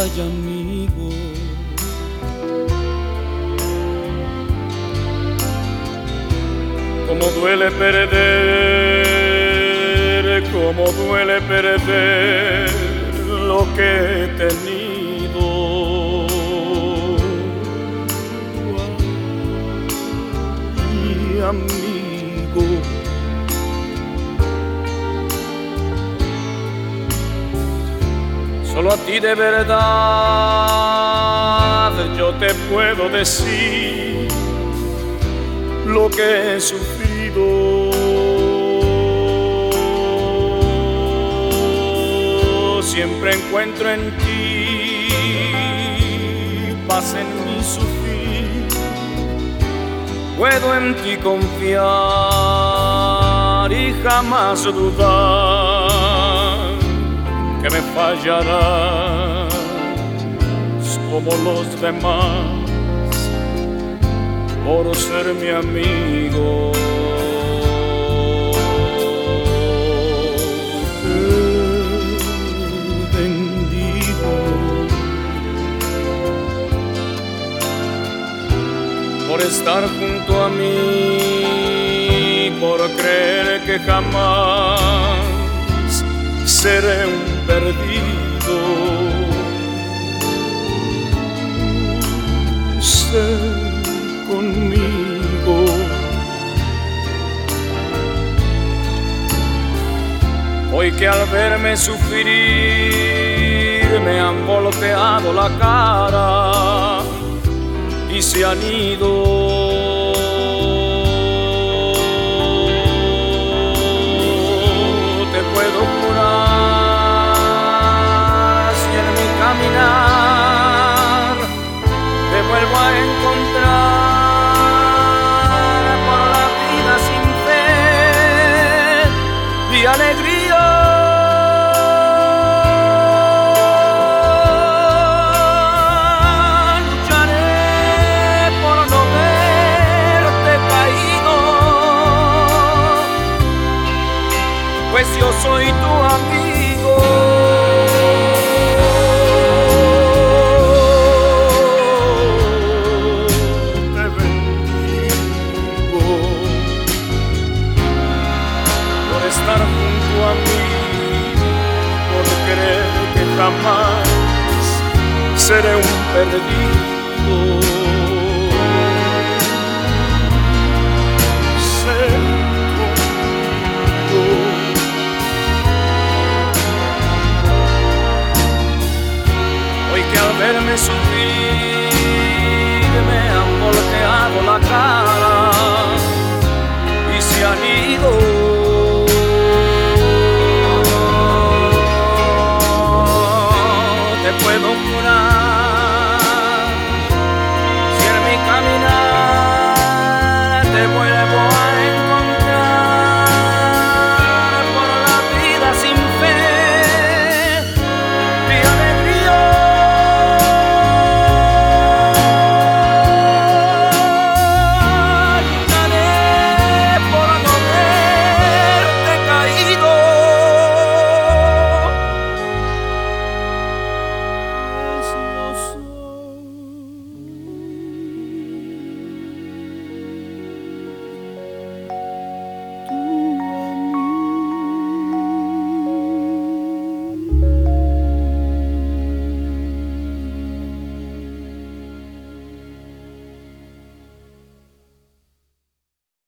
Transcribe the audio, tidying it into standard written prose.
ay amigo. Como duele perder, como duele perder lo que he tenido. Ay, amigo. Solo a ti de verdad yo te puedo decir lo que he sufrido. Siempre encuentro en ti paz en mi sufrir. Puedo en ti confiar y jamás dudar que me fallarás como los demás por ser mi amigo. Te bendigo por estar junto a mí, por creer que jamás seré un perdido. Sé conmigo. Hoy que al verme sufrir me han volteado la cara y se han ido. Te puedo jurar si en mi caminar te vuelvo a encontrar por la vida sin fe y alegría. Lucharé por no verte caído, pues yo soy tu amigo. Te bendigo por estar junto a mí, por creer que jamás seré un perdido. Sé conmigo. Hoy que al verme sufrir